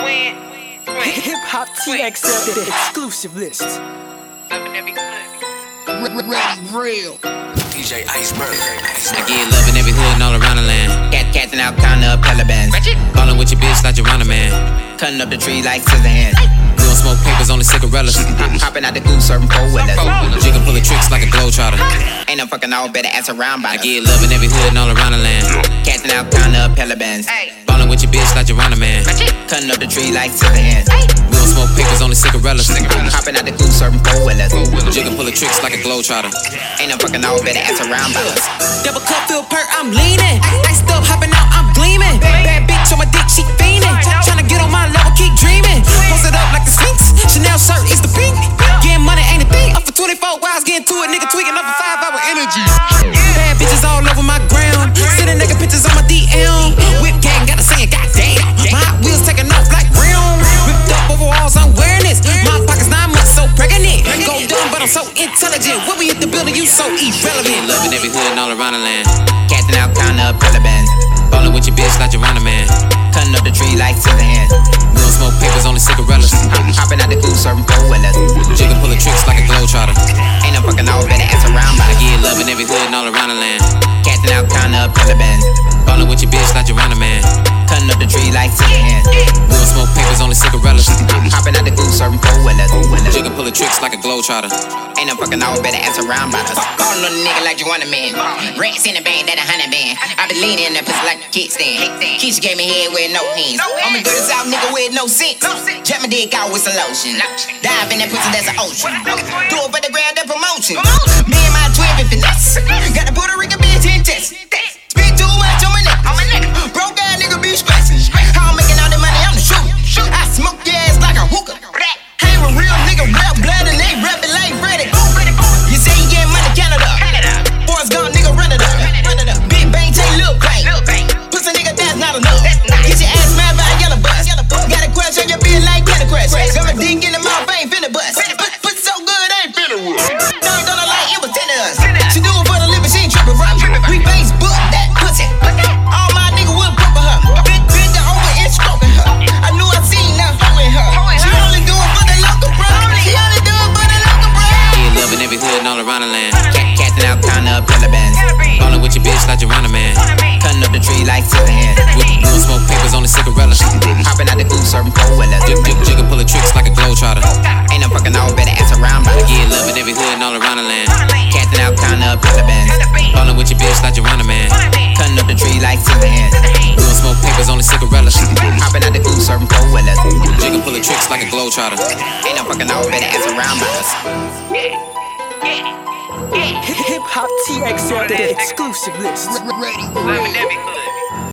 Hip Hop TXL, the exclusive list. Real. DJ Iceberg. I get love in every hood and all around the land. Casting out kinda Pella bands. Ballin' with your bitch like Geronimo man. Cutting up the tree like scissor hands. We don't smoke papers, only cigarillas. Hopping out the goose, serving four-wheelers. Jigga pulling tricks like a globetrotter. Ain't no fucking all better ass around by us. I get love in every hood and all around the land. Casting out kinda Pella bands. Ballin' with your bitch like Geronimo man. Cutting up the tree like scissor hands. We don't smoke papers, only cigarillas. Hopping out the goose, serving four-wheelers. Jigga pulling tricks like a globetrotter. Ain't no fucking all better ass around by us. Double cup, fill perk, I'm leaning. Iced up, hopping out, I'm gleaming. Bad bitch on my dick, she fiending. Tryna get on my level, keep dreaming. Post it up like the Sphinx. Chanel shirt is the pink. Getting money ain't a thing. Up for 24 hours, getting to it, nigga tweaking up for 5-hour energy. Bad bitches all over my ground. Sending nigga pictures on my DM. Whip gang, gotta say it, goddamn. My Hot Wheels taking off like realm. Ripped up overalls, I'm wearing this. My pockets 9 months, so pregnant. Go dumb, but I'm so intelligent. When we hit the building, you so irrelevant. Love in every hood and all around the land. Casting out kinda Pella bands. Ballin' with your bitch like Geronimo man. Cutting up the tree like scissor hands. We don't smoke papers, only cigarillas. Hopping out the goose, serving four-wheelers. Jigga pulling tricks like a globetrotter. Ain't no fucking all better ass around by. I get love in every hood and all around the land. Casting out kinda Pella bands. Ballin' with your bitch like Geronimo man. Cutting up the tree like scissor hands. We don't smoke papers, only cigarillas. Hopping out the goose, serving four-wheelers. Jigga pulling tricks like a globetrotter. Ain't no fucking all better ass around by us. Ballin' on a nigga like Geronimo man. Rats in the band, that 100 band. I been leaning in that pussy like a kickstand. Keisha gave me head with no hands. I'm a dirty south nigga with no sense. Jet my dick out with some lotion. Dive in that pussy, that's an ocean. Do it for the ground, that promotion. Me and my twin been finesse. Got the Puerto Rican bitch in test. Spend too much on my neck. Broke ass nigga be stressing. How I'm making all the money, I'm the shooter. I smoke your ass like a hookah. Hang with real nigga, real blood, and they rapping like Freddy. You say you getting money, Canada. Boys gone, nigga, run it up. Big bang, take Lil Bang. Pussy nigga, that's not enough. Get your ass mad by a yellow bus. Got a crush on your bitch like Candy Crush. Got my dick in the mouth, ain't finna bust. Pussy so good, ain't finna rule. Don't like it was 10 of us. She do it for the living, she ain't trippin' right. We Facebook that pussy. All my nigga would pump her. Bend her over and stroking her. I knew I seen that hoe in her. She only do it for the local bro. She only do it for the local bro. Get love in every hood and all around the land. Casting out kinda Pella bands. Ballin' with your bitch like Geronimo man. Cutting up the tree like scissor hands. We don't smoke papers, only cigarillas. Hopping out the goose, serving four-wheelers. Jigga pulling tricks like a globetrotter. Ain't no fucking all better ass around by. I get love in every hood and all around the land. Casting out kinda Pella bands. Ballin' with your bitch like Geronimo man. Cutting up the tree like scissor hands. We don't smoke papers, only cigarillas. Hopping out the goose, serving four-wheelers. Jigga pulling tricks like a globetrotter. Ain't no fucking all better ass around by us. Hip Hop TXL, the exclusive list. Ready. Love in every hood.